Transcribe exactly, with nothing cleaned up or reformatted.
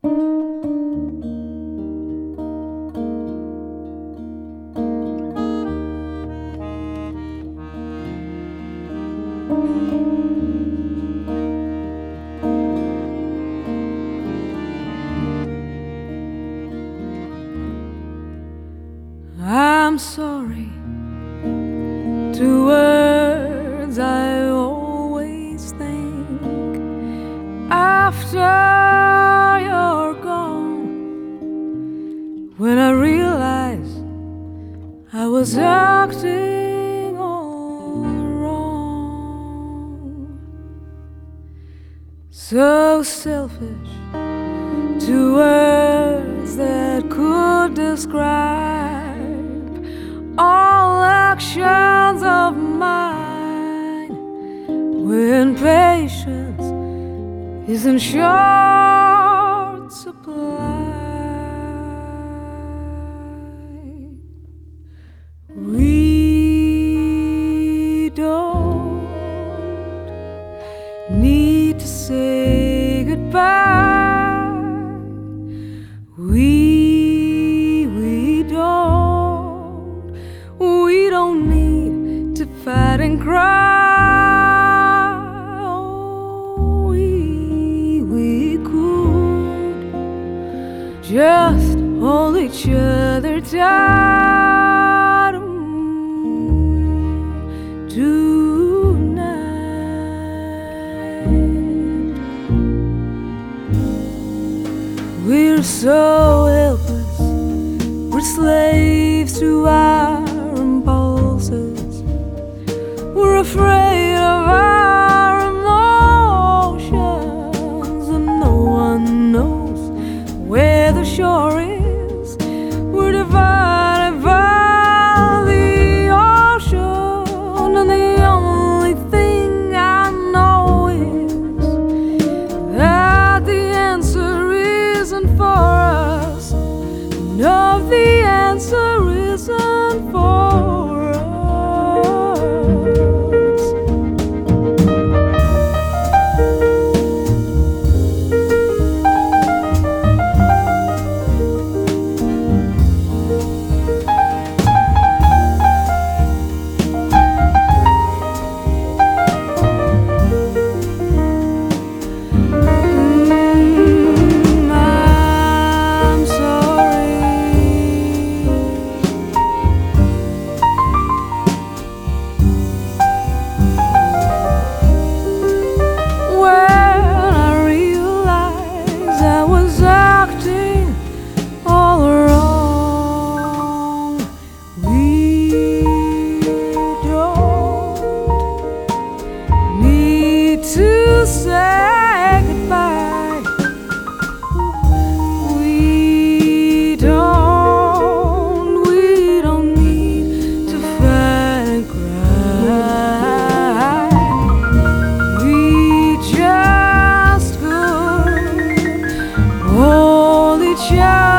I'm sorry, two words I always think after you're gone, when I realize I was acting all wrong. So selfish, two words that could describe all actions of mine, when patience is in short supply. We don't need to say goodbye. We We don't need to fight and cry. Oh, we, we could just hold each other tight tonight. We're so helpless, we're slaves to our impulses. We're afraid of our emotions, and no one knows where the shore is. We're divided by the ocean, and the only thing I know is that the answer isn't for us. No, the answer isn't for us. To say goodbye, we don't, we don't need to fight and cry. We just could hold each other